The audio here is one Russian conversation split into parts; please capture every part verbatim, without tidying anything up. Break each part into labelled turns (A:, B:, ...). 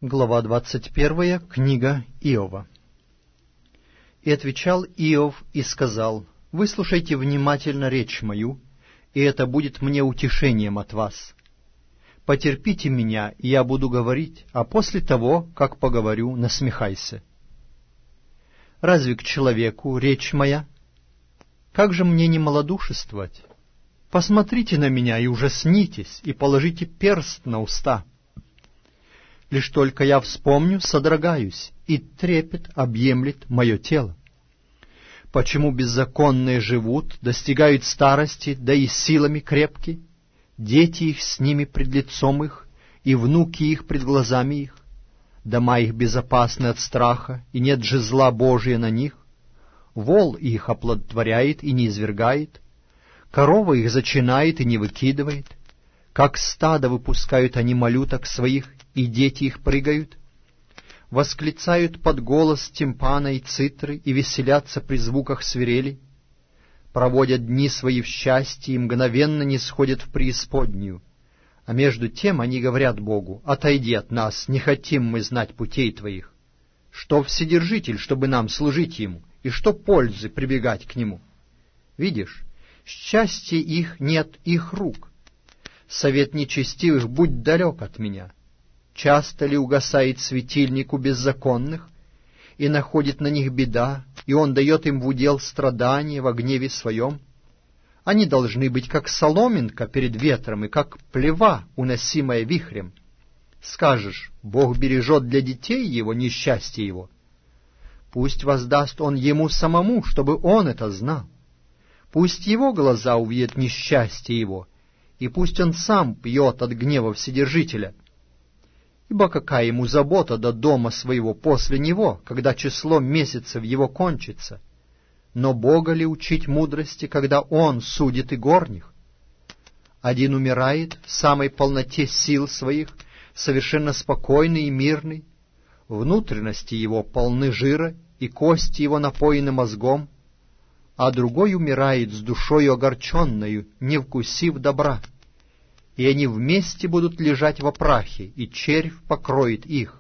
A: Глава двадцать первая. Книга Иова. «И отвечал Иов и сказал: Выслушайте внимательно речь мою, и это будет мне утешением от вас. Потерпите меня, и я буду говорить, а после того, как поговорю, насмехайся. Разве к человеку речь моя? Как же мне не малодушествовать? Посмотрите на меня и ужаснитесь, и положите перст на уста. Лишь только я вспомню, содрогаюсь, и трепет объемлет мое тело. Почему беззаконные живут, достигают старости, да и силами крепки? Дети их с ними пред лицом их, и внуки их пред глазами их. Дома их безопасны от страха, и нет же зла Божия на них. Вол их оплодотворяет и не извергает, корова их зачинает и не выкидывает. Как стадо выпускают они малюток своих, и дети их прыгают. Восклицают под голос тимпана и цитры, и веселятся при звуках свирели. Проводят дни свои в счастье, и мгновенно не сходят в преисподнюю. А между тем они говорят Богу: «Отойди от нас, не хотим мы знать путей Твоих. Что Вседержитель, чтобы нам служить Ему, и что пользы прибегать к Нему? Видишь, счастья их нет их рук. Совет нечестивых будь далек от меня. Часто ли угасает светильник у беззаконных, и находит на них беда, и он дает им в удел страдания во гневе своем? Они должны быть как соломинка перед ветром, и как плева, уносимая вихрем. Скажешь: Бог бережет для детей его несчастье его. Пусть воздаст он ему самому, чтобы он это знал. Пусть его глаза увидят несчастье его, и пусть он сам пьет от гнева Вседержителя. Ибо какая ему забота до дома своего после него, когда число месяцев его кончится? Но Бога ли учить мудрости, когда Он судит и горних? Один умирает в самой полноте сил своих, совершенно спокойный и мирный. Внутренности его полны жира, и кости его напоены мозгом, а другой умирает с душою огорченною, не вкусив добра. И они вместе будут лежать во прахе, и червь покроет их.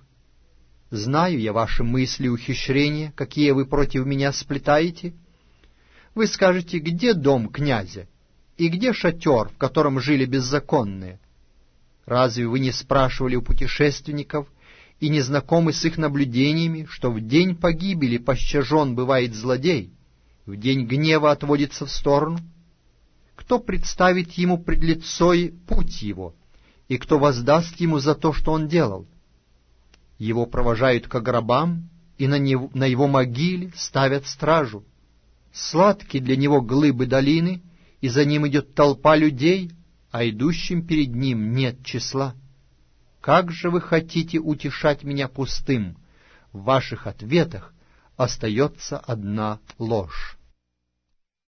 A: Знаю я ваши мысли и ухищрения, какие вы против меня сплетаете. Вы скажете: где дом князя, и где шатер, в котором жили беззаконные? Разве вы не спрашивали у путешественников и не знакомы с их наблюдениями, что в день погибели пощажен бывает злодей, в день гнева отводится в сторону? Кто представит ему пред лицой путь его, и кто воздаст ему за то, что он делал? Его провожают ко гробам, и на, него, на его могиле ставят стражу. Сладки для него глыбы долины, и за ним идет толпа людей, а идущим перед ним нет числа. Как же вы хотите утешать меня пустым? В ваших ответах остается одна ложь.